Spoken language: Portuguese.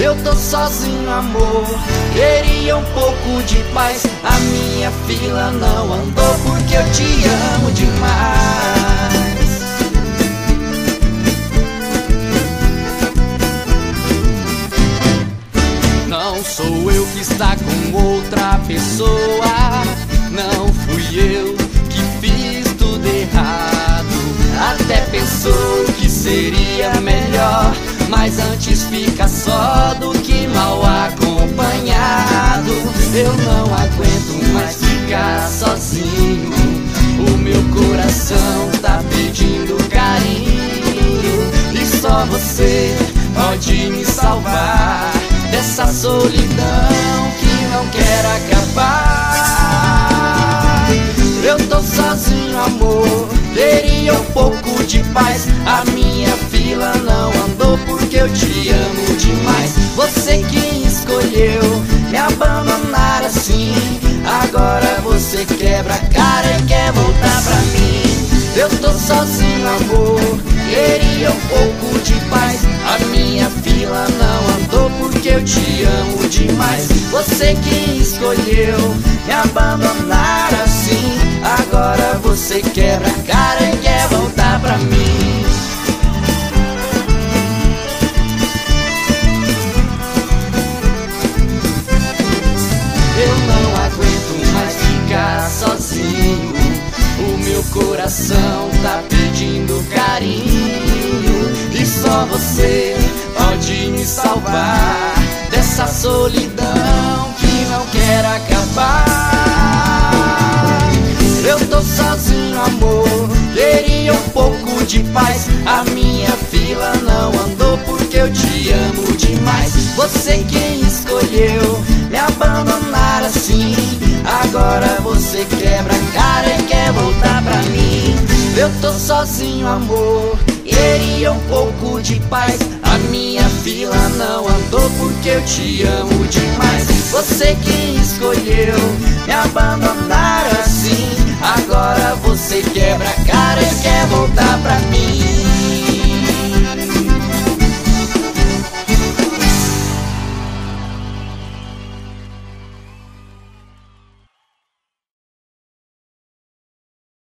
Eu tô sozinho, amor, queria um pouco de paz. A minha fila não andou porque eu te amo demais. Não sou eu que está com outra pessoa, não fui eu que fiz tudo errado. Até pensou que seria melhor, mas antes fica só do que mal acompanhado. Eu não aguento mais ficar sozinho, o meu coração tá pedindo carinho, e só você pode me salvar dessa solidão que não quer acabar. Eu tô sozinho, amor, queria um pouco de paz. A minha fila não andou porque eu te amo demais. Você que escolheu me abandonar assim, agora você quebra a cara e quer voltar pra mim. Eu tô sozinho, amor, queria um pouco de paz. A minha fila não andou porque eu te amo demais. Você que escolheu me abandonar assim, agora você quebra a cara e quer voltar pra mim. Eu não aguento mais ficar sozinho, o meu coração tá pedindo carinho, e só você pode me salvar dessa solidão que não quer acabar. Eu tô sozinho, amor, queria um pouco de paz. A minha fila não andou porque eu te amo demais. Você que escolheu me abandonar assim, agora você quebra a cara e quer voltar pra mim. Eu tô sozinho, amor, queria um pouco de paz. A minha fila não andou porque eu te amo demais. Você que escolheu me abandonar assim, agora você quebra a cara e quer voltar pra mim.